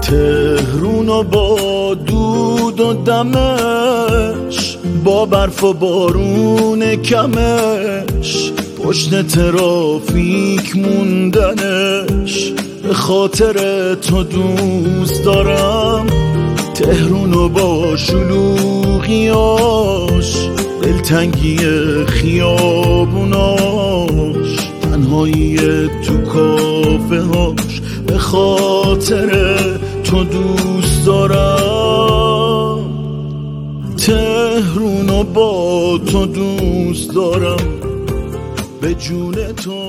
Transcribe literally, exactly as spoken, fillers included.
تهرون و با دود و دمش، با برف و بارون کمش، پشت ترافیک موندنش، به خاطر تو دوست دارم تهرون و با شلوغیاش، دلتنگی خیابوناش، تنهایی تو کافه هاش، به خاطر تو دوست دارم تهرون و با تو دوست دارم، به جون تو